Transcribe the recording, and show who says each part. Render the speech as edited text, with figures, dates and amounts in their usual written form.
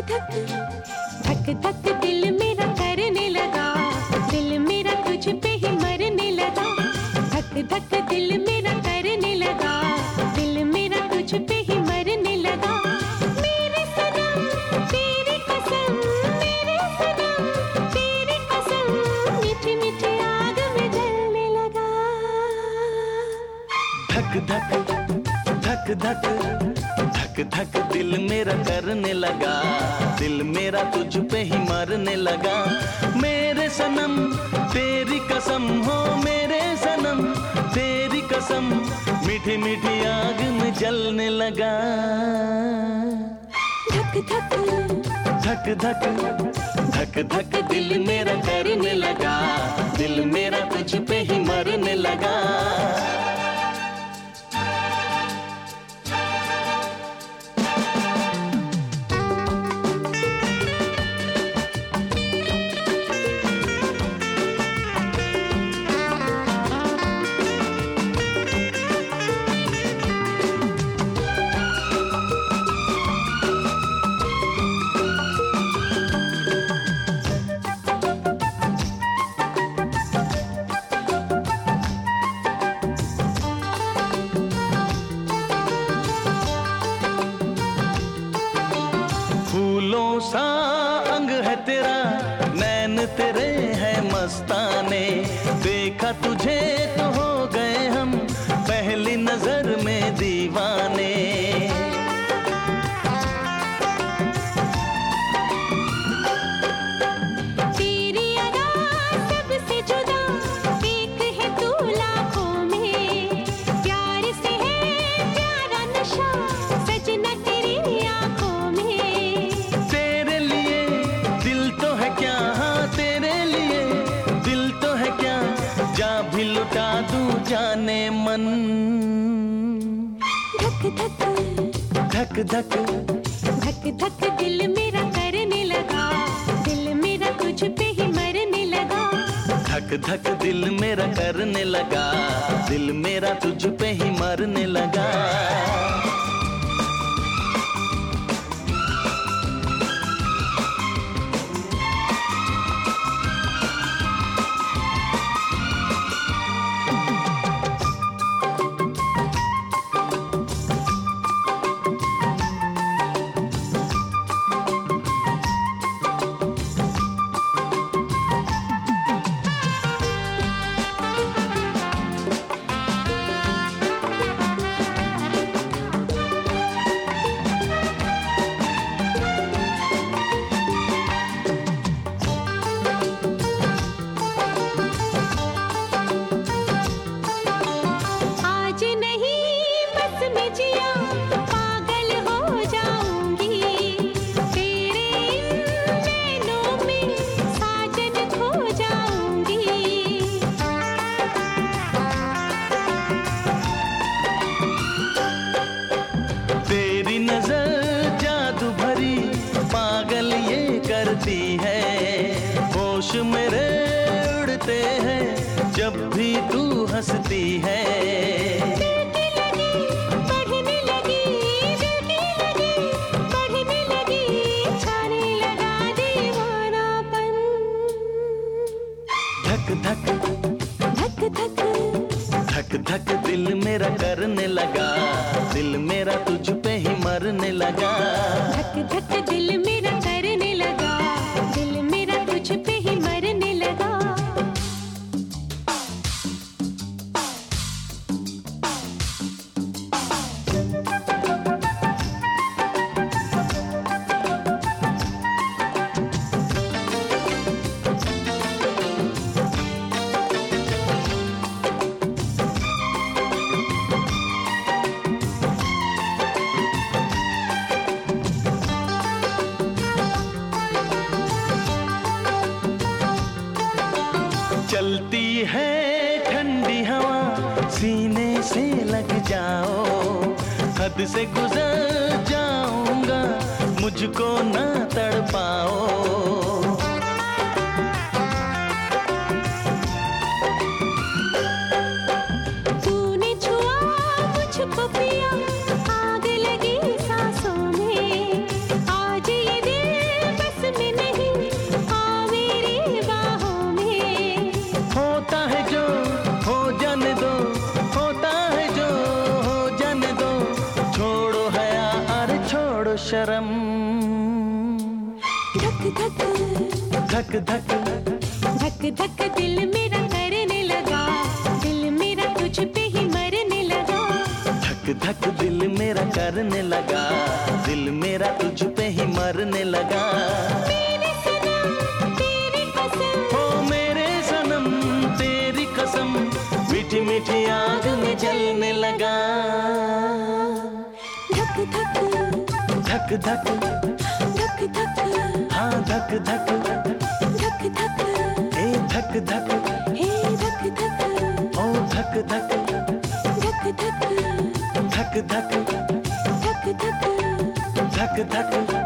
Speaker 1: धक धक धक दिल मेरा करने लगा, दिल मेरा तुझ पे ही मरने लगा। धक धक दिल मेरा करने लगा, दिल मेरा तुझ पे ही मरने लगा। मेरे सनम तेरी कसम, मेरे सनम तेरी कसम, मीठी मीठी आग में जलने लगा।
Speaker 2: धक धक धक धक धक धक दिल मेरा करने लगा, दिल मेरा तुझ पे ही मरने लगा। मेरे सनम तेरी कसम हो, मेरे सनम तेरी कसम, मीठी मीठी आग में जलने लगा।
Speaker 1: धक धक
Speaker 2: धक धक धक धक दिल मेरा करने लगा, दिल मेरा तुझ पे ही मरने लगा। फूलों सा अंग है तेरा, नैन तेरे है मस्ताने। देखा तुझे तो हो गए हम पहली नजर में दीवाने।
Speaker 1: तेरी अदा सबसे जुदा, एक है तू लाखों में। प्यार से है प्यारा नशा, सजना तेरी आंखों में।
Speaker 2: तेरे लिए दिल तो है क्या, हाँ तेरे लिए दिल तो है क्या, जा भी लुटा दूं जाने मन।
Speaker 1: धक धक
Speaker 2: धक धक
Speaker 1: धक धक दिल मेरा करने लगा, दिल मेरा तुझ पे ही मरने लगा।
Speaker 2: धक धक दिल मेरा करने लगा, दिल मेरा तुझ पे ही मरने लगा। तेरी नजर जादू भरी पागल ये करती है। होश मेरे उड़ते हैं जब भी तू हंसती है।
Speaker 1: बढ़ने लगी, बढ़ने लगी, छाने लगा दीवानापन।
Speaker 2: धक धक
Speaker 1: धक धक
Speaker 2: धक धक दिल मेरा करने लगा, दिल मेरा तुझ पे ही मरने लगा।
Speaker 1: धक धक दिल मेरा करने लगा, दिल मेरा तुझ पे ही मरने लगा।
Speaker 2: चलती है ठंडी हवा सीने से लग जाओ, हद से गुजर जाऊंगा मुझको ना तड़पाओ।
Speaker 1: तूने छुआ मुझको पिया, आग लगी सांसों में। आज ये दिल धक धक धक धक दिल मेरा करने लगा, दिल मेरा तुझ पे ही मरने लगा।
Speaker 2: धक धक दिल मेरा करने लगा, दिल मेरा तुझ पे ही मरने लगा।
Speaker 1: मेरे सनम तेरी कसम,
Speaker 2: ओ मेरे सनम तेरी कसम, मीठी मीठी आग में जलने लगा।
Speaker 1: धक धक
Speaker 2: धक धक
Speaker 1: धक धक
Speaker 2: हाँ धक धक
Speaker 1: धक धक
Speaker 2: ए धक धक
Speaker 1: हे धक धक
Speaker 2: ओ धक धक
Speaker 1: धक धक
Speaker 2: धक धक
Speaker 1: धक धक
Speaker 2: धक धक